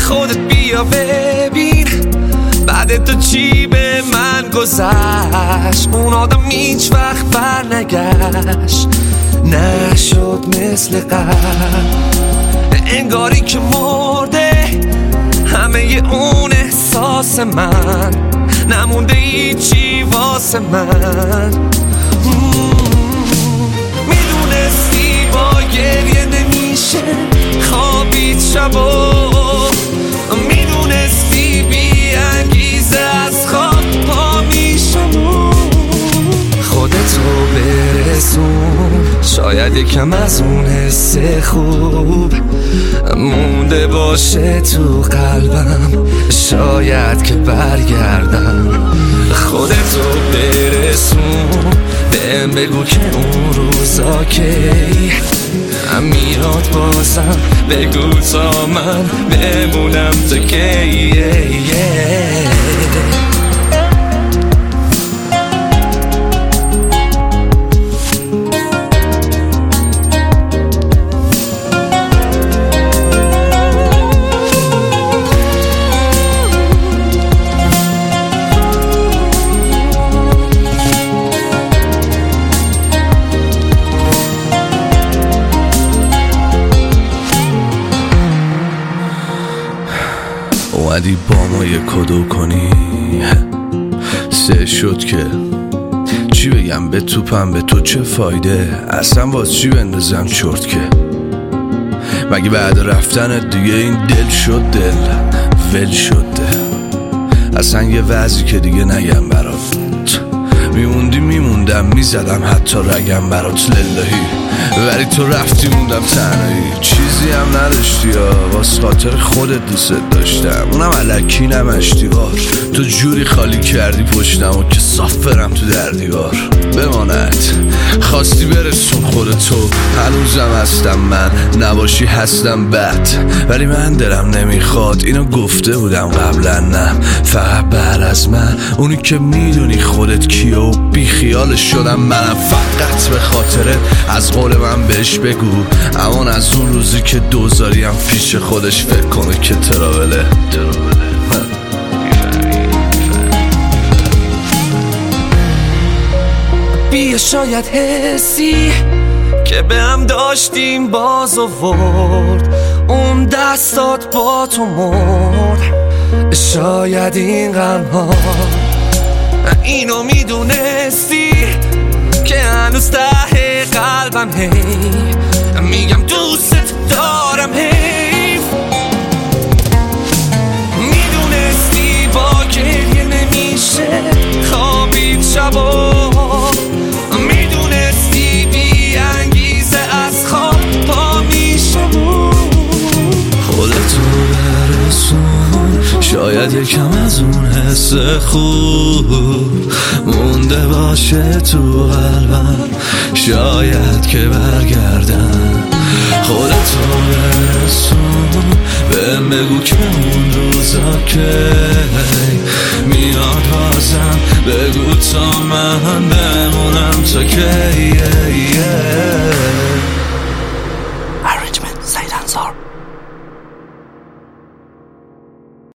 خودت بیا ببین بعد تو چی به من گذشت. اون آدم هیچ وقت بر نگشت، نشد مثل قبل، انگاری که مرده همه اون احساس من، نمونده هیچی واسه من. میدونستی با گریه نمیشه خوابید شبا، میدونستی بی انگیزه از خواب پا میشم. خودتو برسون، شاید یکم از اون حس خوب مونده باشه تو قلبم، شاید که برگردم. خودتو برسون، بهم بگو که اون روزا کی میاد بازم، بگو تا من بمونم تا کی. اومدی با ما یه کدو کنی، سه شد که چی بگم به توپم، به تو چه فایده، اصلا واس چی بندازم چرت که مگه بعد رفتنت دیگه این دل شد دل ول شده. اصلا یه وضعی که دیگه نگم برات، میموندی میموندم میزدم حتی رگم برات للهی، ولی تو رفتی موندم تنهایی، چیزی هم نداشتی یا واس خاطر خودت دوست داشتم، اونم الکی نمشتیوار، تو جوری خالی کردی پشتم و که صاف برم تو در دیوار. بماند خواستی برسون خودتو، هنوزم هستم من، نباشی هستم بد، ولی من دلم نمیخواد اینو گفته بودم قبلا، نه فقط بعد از من اونی که میدونی خودت کیه و بی خیالش شدم منم، فقط به خاطرت از قول من بهش بگو امان از اون روزی که دوزاریم پیش خودش فکر کنه که تراوله. بیا شاید حسی که به هم داشتیم باز آورد، اون دستات با تو مرد، شاید این غم ها اینو میدونستی که هنوز ته قلبم هی میگم دوست دارم، حیف میدونستی با گریه نمیشه خوابید شبا، میدونستی بی انگیزه از خواب پا میشم. خودتو برسون، شاید یکم از اون حس خوب مونده باشه تو قلبم، شاید که برگردم. خودتو برسون، بهم بگو که اون روزا که میاد بازم، بگو تا من بمونم تا که